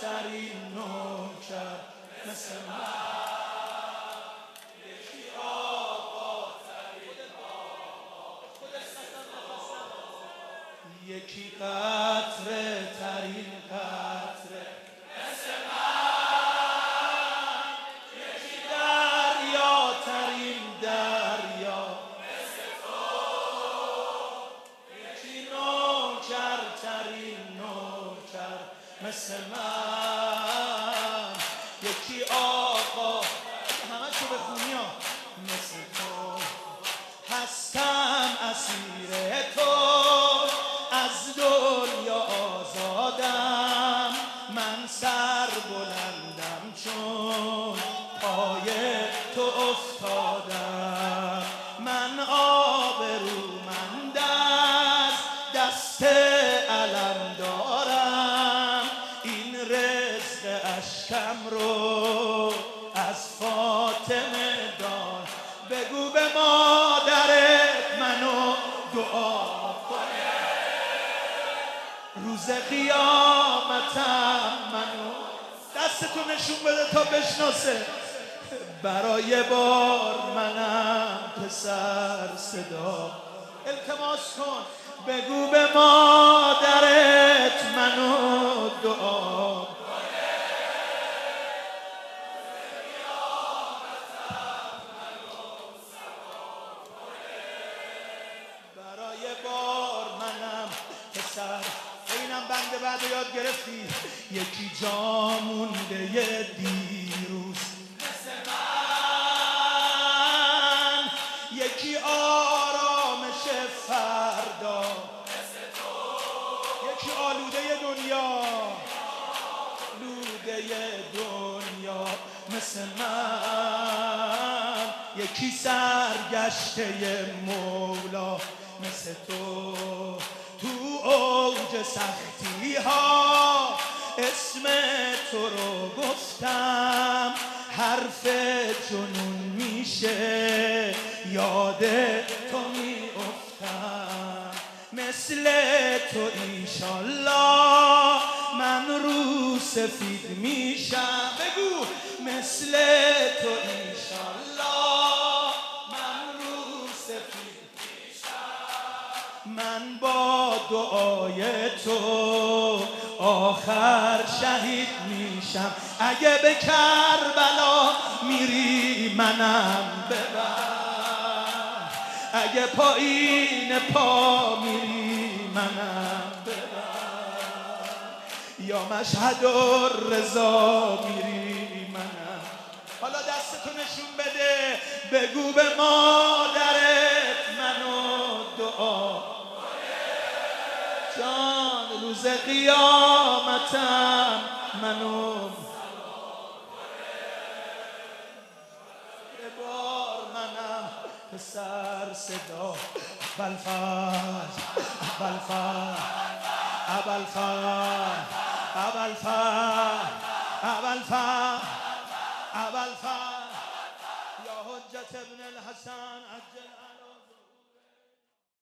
ترین نوکر مثل من، یکی آقا ترین یکی قطره ترین قطره مثل من، یکی دریا ترین دریا مثل تو، یکی نوکر ترین نوکر مثل من، یکی آقا همه چو بخونی ها مثل تو، هستم اسیر تو، از دنیا آزادم، من سر بلندم چون پای تو افتادم، من آبرومند از دست علم دارم، این رزق اشکم رو از فاطمه دار، بگو به مادرت منو دعا کنه، روز قیامتم منو دستتو نشون بده تا بشناسه، برای بار منم پسر صدا التماس کن، بگو به مادرت منو دعا برای بار منم پسر. اینم بنده بعد یاد گرفتی، یکی جا مونده یه دیروز مثل من، یکی آرامش فردا مثل تو، یکی آلوده دنیا آلوده دنیا مثل من، یکی سرگشته مولا مثل تو، تو اوج سختی ها اسم تو رو گفتم، حرف جنون میشه یاد تو میافتم، مثل تو ایشالله من رو سفید میشم، بگو مثل تو ایشالله من رو سفید من با دعای تو آخر شهید میشم، اگه به کربلا میری منم ببر، اگه پایین پا میری منم ببر، یا مشهد الرضا میری منم. حالا دستتو نشون بده، بگو به مادرت منو دعا جان، روز قیامتم منو به بار منم پسر صدا، ابوالفضل ابوالفضل ابوالفضل ابوالفضل ابوالفضل ابوالفضل یا حجت ابن الحسن عجل